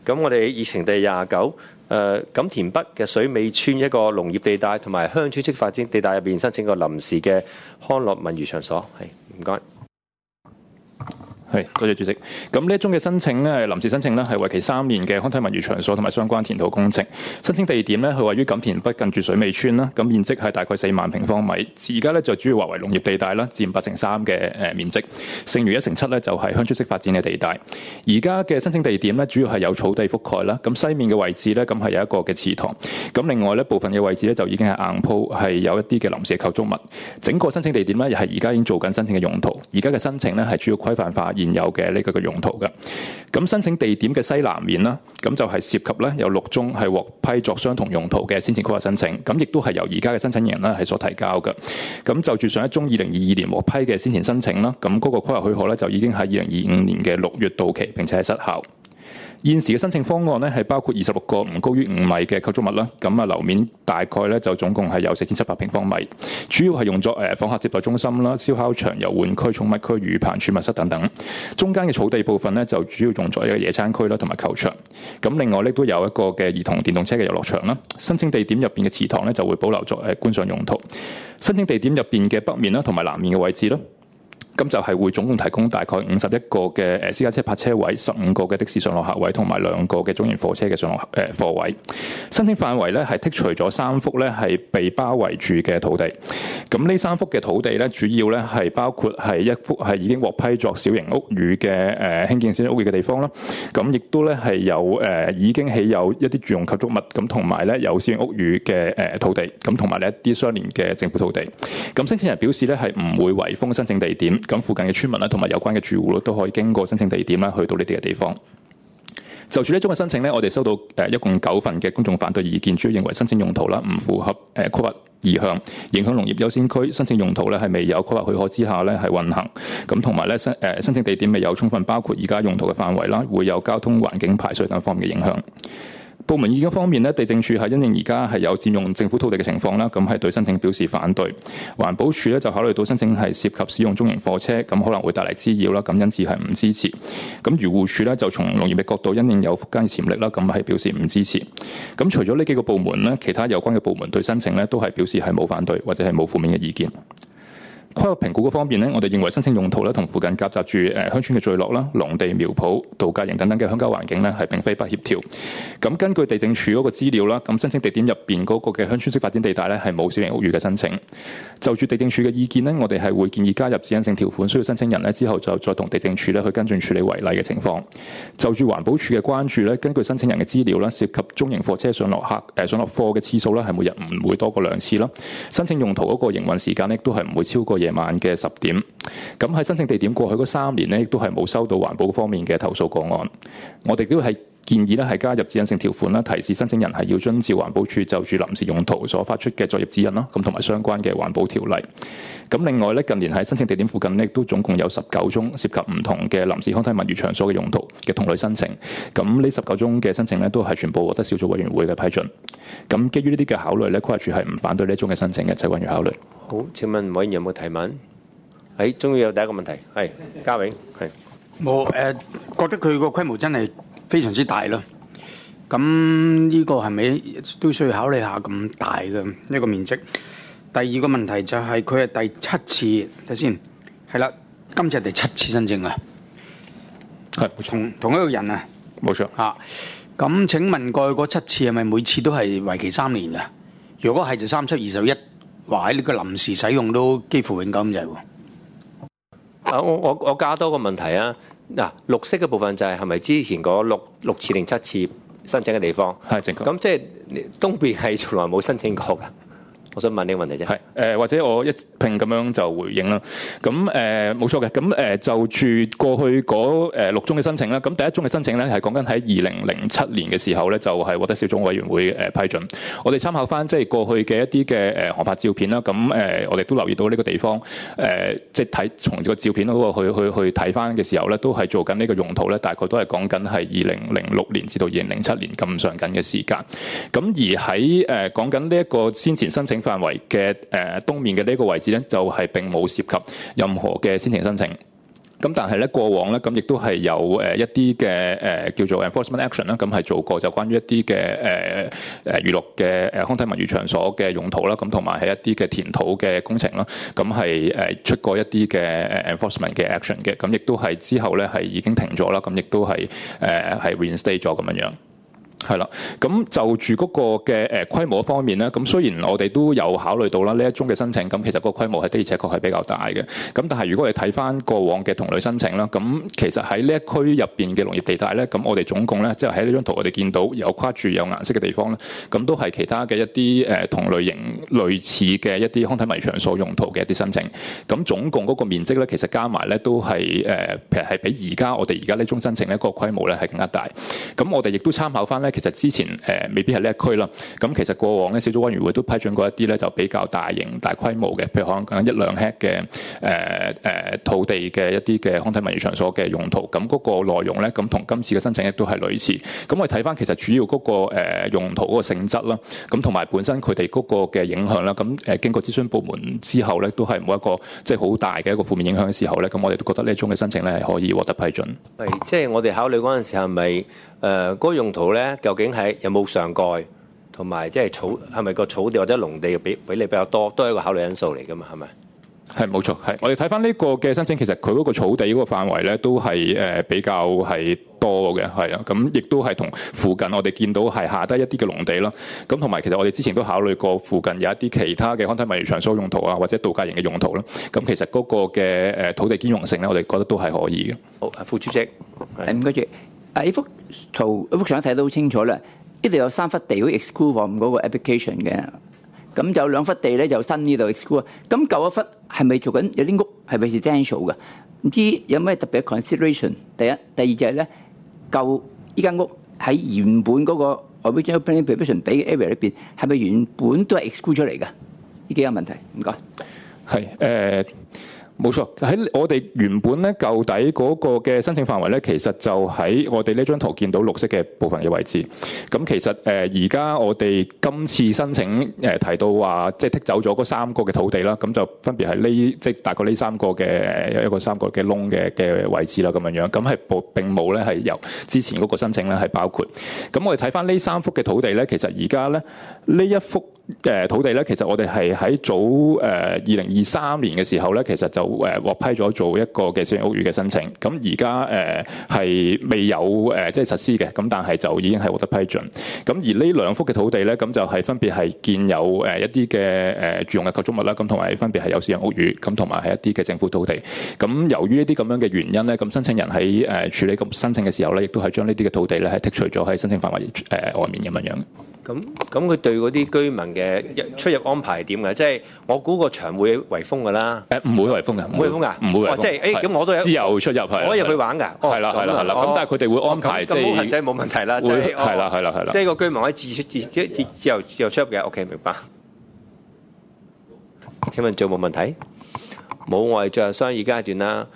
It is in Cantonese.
咁我哋議程第29，錦田北嘅水尾村一個農業地帶同埋鄉村式發展地帶入邊申請個臨時嘅康樂文娛場所，係唔該。 係，多謝主席。咁呢一宗嘅申請咧，臨時申請咧係為期3年嘅康體文娛場所同埋相關填土工程。申請地點咧係位於錦田北近住水尾村啦，咁面積係大概4萬平方米。而家咧就主要劃為農業地帶啦，佔8/3嘅面積。剩餘1/7咧就係鄉村式發展嘅地帶。而家嘅申請地點咧主要係有草地覆蓋啦。咁西面嘅位置咧咁係有一個嘅祠堂。咁另外咧部分嘅位置咧就已經係硬鋪，係有一啲嘅臨時構築物。整個申請地點咧又係而家已經做緊申請嘅用途。而家嘅申請咧係主要規範化現有嘅呢個嘅用途嘅。咁申請地點嘅西南面啦，咁就係涉及咧有6宗係獲批作相同用途嘅先前規劃申請，咁亦都係由而家嘅申請人咧係所提交嘅。咁就住上一宗2022年獲批嘅先前申請啦，咁嗰個規劃許可咧就已經喺2025年嘅6月到期，並且係失效。現時嘅申請方案咧係包括26個唔高於5米嘅構築物啦，咁樓面大概咧就總共係有4700平方米，主要係用作訪客接待中心啦、燒烤場、遊玩區、寵物區、魚棚、儲物室等等。中間嘅草地部分咧就主要用作一個野餐區啦，同埋球場。咁另外咧都有一個嘅兒童電動車嘅遊樂場啦。申請地點入邊嘅祠堂咧就會保留作觀賞用途。申請地點入邊嘅北面啦同埋南面嘅位置啦，咁就係會總共提供大概51個嘅私家車泊車位、15個嘅的士上落客位，同埋2個嘅中型貨車嘅上落貨位。申請範圍咧係剔除咗3幅咧係被包圍住嘅土地。咁呢3幅嘅土地咧，主要咧係包括係一幅係已經獲批作小型屋宇嘅興建小型屋宇嘅地方啦。咁亦都咧係有已經起有一啲住用構築物，咁同埋咧有小型屋宇嘅土地，咁同埋呢一啲相連嘅政府土地。咁申請人表示咧係唔會圍封申請地點。咁附近嘅村民咧，同埋有關嘅住戶都可以經過申請地點啦，去到呢啲嘅地方。就住呢宗嘅申請咧，我哋收到一共9份嘅公眾反對意見，主要認為申請用途啦唔符合規劃意向，影響農業優先區，申請用途咧係未有規劃許可之下咧係運行。咁同埋咧申請地點未有充分包括而家用途嘅範圍啦，會有交通、環境、排水等方面嘅影響。部門意見方面咧，地政署係因應而家係有佔用政府土地嘅情況啦，咁係對申請表示反對。環保署咧就考慮到申請係涉及使用中型貨車，咁可能會帶嚟滋擾啦，咁因此係唔支持。咁漁護署咧就從農業嘅角度因應有復耕嘅潛力啦，咁係表示唔支持。咁除咗呢幾個部門咧，其他有關嘅部門對申請咧都係表示係冇反對或者係冇負面嘅意見。規劃評估嗰方面咧，我哋認為申請用途咧同附近夾雜住鄉村嘅聚落啦、農地苗圃、度假營等等嘅鄉郊環境咧係並非不協調。咁根據地政署嗰個資料啦，咁申請地點入邊嗰個嘅鄉村式發展地帶咧係冇小型屋宇嘅申請。就住地政署嘅意見咧，我哋係會建議加入指引性條款，需要申請人咧之後就再同地政署咧去跟進處理違例嘅情況。就住環保署嘅關注咧，根據申請人嘅資料啦，涉及中型貨車上落貨嘅次數咧係每日唔會多過2次啦。申請用途嗰個營運時間咧都係唔會超過夜晚嘅10點。咁喺申請地點過去嗰3年咧，亦都係冇收到環保方面嘅投訴個案。我哋都係建議咧係加入指引性條款啦，提示申請人係要遵照環保署就住臨時用途所發出嘅作業指引啦，咁同埋相關嘅環保條例。咁另外咧，近年喺申請地點附近咧，都總共有19宗涉及唔同嘅臨時康體文娛場所嘅用途嘅同類申請。咁呢19宗嘅申請咧，都係全部獲得小組委員會嘅批准。咁基於呢啲嘅考慮咧，規劃署係唔反對呢一宗嘅申請嘅，就委員考慮。 好，請問委員有冇提問？終於有第一個問題，係嘉永，係冇覺得佢個規模真係非常之大咯。咁呢個係咪都需要考慮下咁大嘅一個面積？第二個問題就係佢係第7次，睇先係啦，今次係第7次申請啊，係同一個人啊， 冇錯嚇。咁請問過去嗰7次係咪每次都係為期3年㗎？如果係就3721，話喺呢個臨時使用都幾乎永久咁滯喎。 我加多個問題啊！嗱，綠色嘅部分就係咪之前嗰6次定7次申請嘅地方？ 係正確。 咁即係東邊係從來冇申請過㗎。我想問呢個問題啫。 係或者我一併咁樣就回應啦。咁冇錯嘅。咁就住過去嗰6宗嘅申請啦。咁第一宗嘅申請咧係講緊喺2007年嘅時候咧，就係獲得小組委員會批准。我哋參考翻即係過去嘅一啲嘅航拍照片啦。咁我哋都留意到呢個地方即係睇從個照片嗰個去睇翻嘅時候咧，都係做緊呢個用途咧，大概都係講緊係2006年至到2007年咁上緊嘅時間。咁而喺講緊呢一個先前申請範圍嘅東面嘅呢個位置咧，就係並冇涉及任何嘅先前申請。 咁但係咧過往咧咁亦都係有一啲嘅叫做 enforcement action 啦，咁係做過就關於一啲嘅娛樂嘅康體文娛場所嘅用途啦，咁同埋係一啲嘅填土嘅工程啦，咁係出過一啲嘅enforcement 嘅 action 嘅，咁亦都係之後咧係已經停咗啦，咁亦都係reinstate 咗咁樣樣。係啦，咁就住嗰個嘅規模方面咧，咁雖然我哋都有考慮到啦，呢一宗嘅申請，咁其實個規模係的而且確係比較大嘅。咁但係如果你睇翻過往嘅同類申請啦，咁其實喺呢一區入邊嘅農業地帶咧，咁我哋總共咧，即係喺呢張圖我哋見到有跨住有顏色嘅地方咧，咁都係其他嘅一啲同類型類似嘅一啲康體文娛場所用途嘅一啲申請。咁總共嗰個面積咧，其實加埋咧都係其實係比我哋而家呢宗申請咧嗰個規模咧係更加大。咁我哋亦都參考翻咧。其實之前未必係呢一區啦，咁其實過往咧小組委員會都批准過一啲咧就比較大型大規模嘅，譬如可能1、2 hectare 嘅土地嘅一啲嘅康體文娛場所嘅用途，咁嗰個內容咧咁同今次嘅申請亦都係類似。咁我哋睇翻其實主要嗰個用途嗰個性質啦，咁同埋本身佢哋嗰個嘅影響啦，咁經過諮詢部門之後咧，都係冇一個即係好大嘅一個負面影響嘅時候咧，咁我哋都覺得呢一宗嘅申請咧係可以獲得批准。 係，即係我哋考慮嗰陣時係咪嗰個用途咧？究竟係有冇上蓋，同埋即係係咪個草地或者農地嘅比例比較多，都係一個考慮因素嚟㗎嘛？係咪？ 係冇錯，係我哋睇翻呢個嘅申請，其實佢嗰個草地嗰個範圍咧，都係比較係多嘅，係啊，咁亦都係同附近我哋見到係下低一啲嘅農地啦。咁同埋其實我哋之前都考慮過附近有一啲其他嘅康體文娛場所用途啊，或者度假型嘅用途啦。咁其實嗰個嘅土地兼容性咧，我哋覺得都係可以嘅。 好，副主席， 唔該住。呢幅圖一幅相睇得好清楚啦，呢度有3忽地好 exclude from 嗰個 application 嘅，咁就2忽地咧就新呢度 exclude。咁舊一忽係咪做緊有啲屋係 residential 嘅？唔知有咩特別嘅 consideration？第一，第二就係咧舊呢間屋喺原本嗰個 original planning permission 俾嘅 area 裏邊，係咪原本都係 exclude 出嚟嘅？呢幾個問題，唔該。 係冇錯，喺我哋原本咧舊底嗰個嘅申請範圍咧，其實就喺我哋呢張圖見到綠色嘅部分嘅位置。咁其實而家我哋今次申請提到話，即係剔走咗嗰3個嘅土地啦，咁就分別係即係大概呢3個嘅有一個3個嘅窿嘅位置啦，咁樣樣。咁係並冇咧係由之前嗰個申請咧係包括。咁我哋睇翻呢3幅嘅土地咧，其實而家咧呢一幅土地咧，其實我哋係喺早2023年嘅時候咧，其實就獲批咗做一個嘅小型屋宇嘅申請。咁而家係未有即係實施嘅，咁但係就已經係獲得批准。咁而呢2幅嘅土地咧，咁就係分別係建有一啲嘅住用嘅構築物啦，咁同埋分別係有小型屋宇，咁同埋係一啲嘅政府土地。咁由於呢啲咁樣嘅原因咧，咁申請人喺處理咁申請嘅時候咧，亦都係將呢啲嘅土地咧係剔除咗喺申請範圍外面咁樣樣。咁佢對嗰啲居民嘅出入安排係點嘅？即係我估個場會圍封㗎啦。 唔會圍封嘅， 唔會圍封㗎， 唔會圍封。 即係咁我都有自由出入係。 我可以入去玩㗎。 係啦。咁但係佢哋會安排即係。 咁冇問題啦。 會係啦。 即係個居民可以自由出入嘅。OK， 明白。請問仲有冇問題？冇，我哋進入商議階段啦。